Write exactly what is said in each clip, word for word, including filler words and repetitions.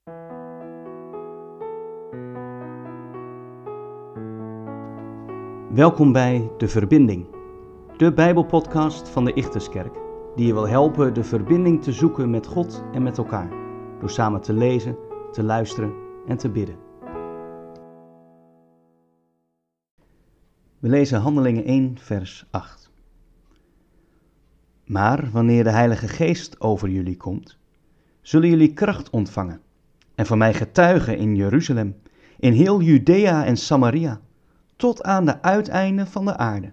Welkom bij De Verbinding, de Bijbelpodcast van de Ichterskerk, die je wil helpen de verbinding te zoeken met God en met elkaar, door samen te lezen, te luisteren en te bidden. We lezen Handelingen één, vers acht. Maar wanneer de Heilige Geest over jullie komt, zullen jullie kracht ontvangen en van mij getuigen in Jeruzalem, in heel Judea en Samaria, tot aan de uiteinden van de aarde.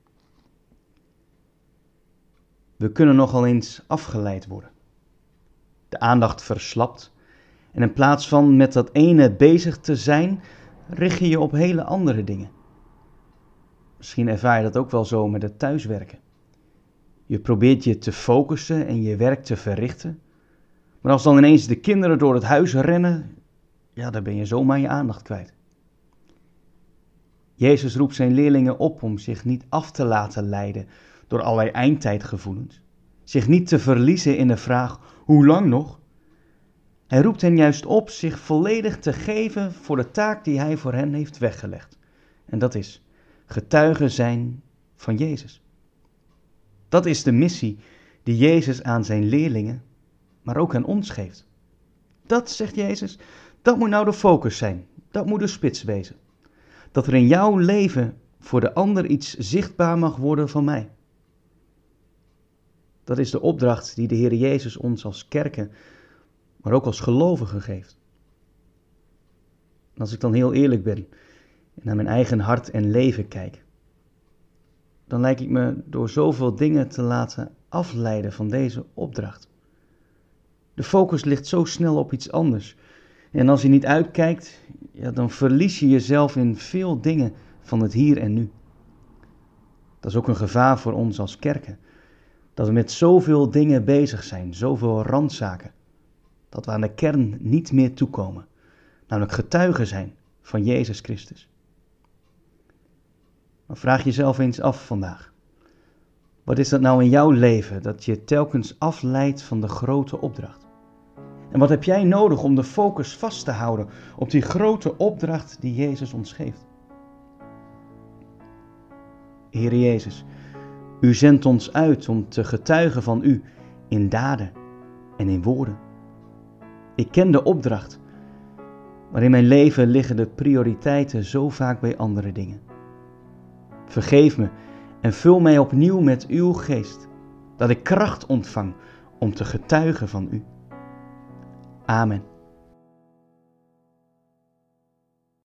We kunnen nogal eens afgeleid worden. De aandacht verslapt en in plaats van met dat ene bezig te zijn, richt je je op hele andere dingen. Misschien ervaar je dat ook wel zo met het thuiswerken. Je probeert je te focussen en je werk te verrichten, maar als dan ineens de kinderen door het huis rennen, ja, dan ben je zomaar je aandacht kwijt. Jezus roept zijn leerlingen op om zich niet af te laten leiden door allerlei eindtijdgevoelens, zich niet te verliezen in de vraag, hoe lang nog? Hij roept hen juist op zich volledig te geven voor de taak die hij voor hen heeft weggelegd. En dat is getuigen zijn van Jezus. Dat is de missie die Jezus aan zijn leerlingen, maar ook aan ons geeft. Dat, zegt Jezus, dat moet nou de focus zijn, dat moet de spits wezen. Dat er in jouw leven voor de ander iets zichtbaar mag worden van mij. Dat is de opdracht die de Heer Jezus ons als kerken, maar ook als gelovigen geeft. En als ik dan heel eerlijk ben en naar mijn eigen hart en leven kijk, dan lijk ik me door zoveel dingen te laten afleiden van deze opdracht. De focus ligt zo snel op iets anders. En als je niet uitkijkt, ja, dan verlies je jezelf in veel dingen van het hier en nu. Dat is ook een gevaar voor ons als kerken. Dat we met zoveel dingen bezig zijn, zoveel randzaken, dat we aan de kern niet meer toekomen. Namelijk getuigen zijn van Jezus Christus. Maar vraag jezelf eens af vandaag. Wat is dat nou in jouw leven dat je telkens afleidt van de grote opdracht? En wat heb jij nodig om de focus vast te houden op die grote opdracht die Jezus ons geeft? Heer Jezus, u zendt ons uit om te getuigen van u in daden en in woorden. Ik ken de opdracht, maar in mijn leven liggen de prioriteiten zo vaak bij andere dingen. Vergeef me en vul mij opnieuw met uw geest, dat ik kracht ontvang om te getuigen van u. Amen.